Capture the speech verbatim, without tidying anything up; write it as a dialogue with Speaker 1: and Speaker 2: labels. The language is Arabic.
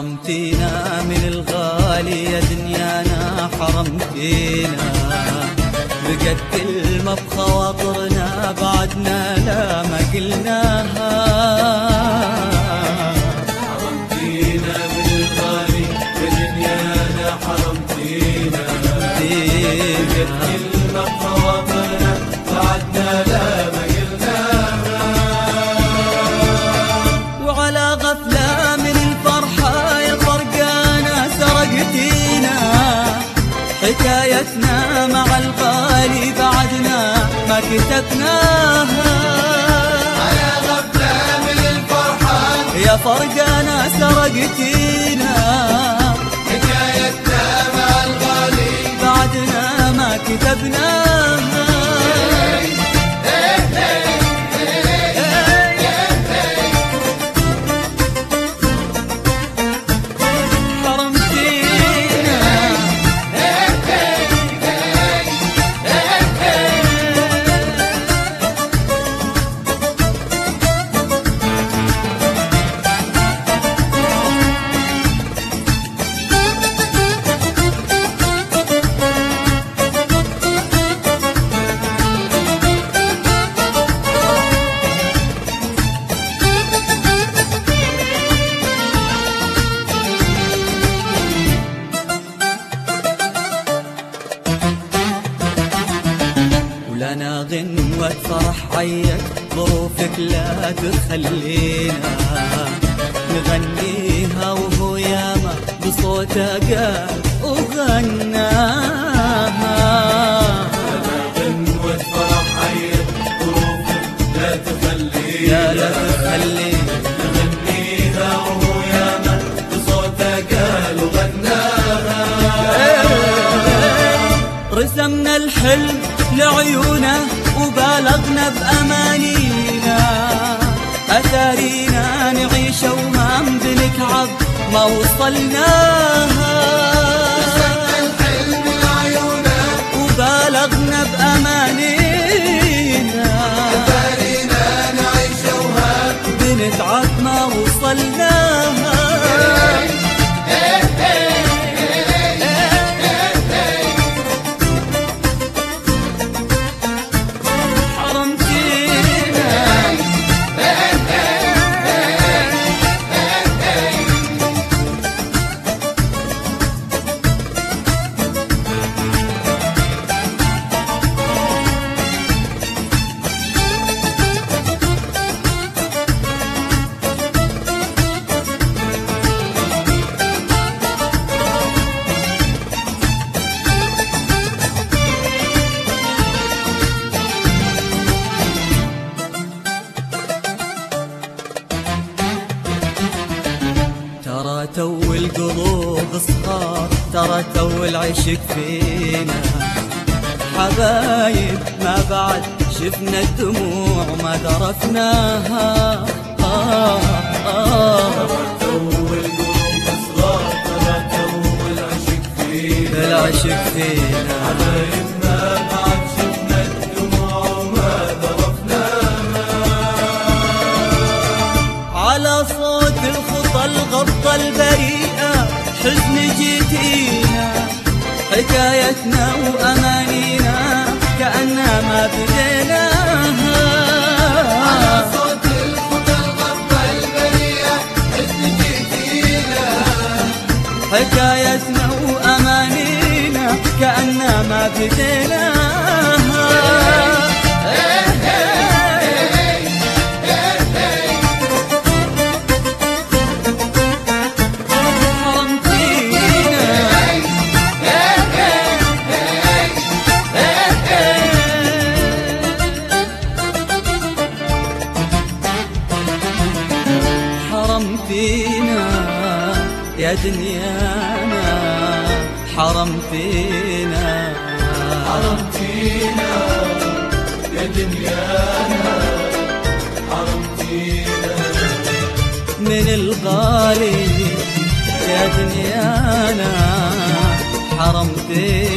Speaker 1: حرمتينا من الغالي يا دنيانا، حرمتينا بقت كلمة بخواطرنا بعدنا لا ما قلناها.
Speaker 2: حرمتينا من الغالي يا دنيانا، حرمتينا بقت كلمة بخواطرنا بعدنا لا ما قلناها.
Speaker 1: وعلى غفلة من الفرحة يا فرقانا سرقتينا، حكايتنا مع الغالي بعدنا ما كتبناها.
Speaker 2: على غفلة من الفرحة
Speaker 1: يا فرقانا سرقتينا،
Speaker 2: حكايتنا مع الغالي
Speaker 1: بعدنا ما كتبناها. لنا غنوة فرح عيك ظروفك لا تخلينا نغنيها، وهو ياما بصوته قال وغناها.
Speaker 2: لنا غنوة فرح عيك ظروفك لا تخلينا،
Speaker 1: لا تخلينا
Speaker 2: نغنيها وهو ياما بصوته قال وغناها.
Speaker 1: رسمنا الحلم لعيونه وبالغنا بأمانينا، أثارينا نعيش وما بنكعب ما وصلناها.
Speaker 2: رسمنا الحلم لعيونه
Speaker 1: وبالغنا بأمانينا،
Speaker 2: أثارينا نعيش وما
Speaker 1: بنتعب ما وصلناها. ترى تو القلوب صغار، ترى تو العشق فينا حبايب ما بعد شفنا الدموع ما ذرفناها. آه آه
Speaker 2: ترى تو القلوب صغار، ترى تو العشق فينا،
Speaker 1: العشق فينا
Speaker 2: حبايب ما بعد شفنا الدموع وما ذرفناها.
Speaker 1: على صوت الخطى الغطى البريئة حزن جيتينا، حكايتنا وأمانينا كأنها ما بديناها.
Speaker 2: على صوت الخطى الغطى البريئة حزن جيتينا،
Speaker 1: حكايتنا وأمانينا كأنها ما بديناها. حرمتينا يا دنيانا، حرمتينا
Speaker 2: حرمتينا يا دنيانا، حرمتينا
Speaker 1: من الغالي يا دنيانا، حرمتينا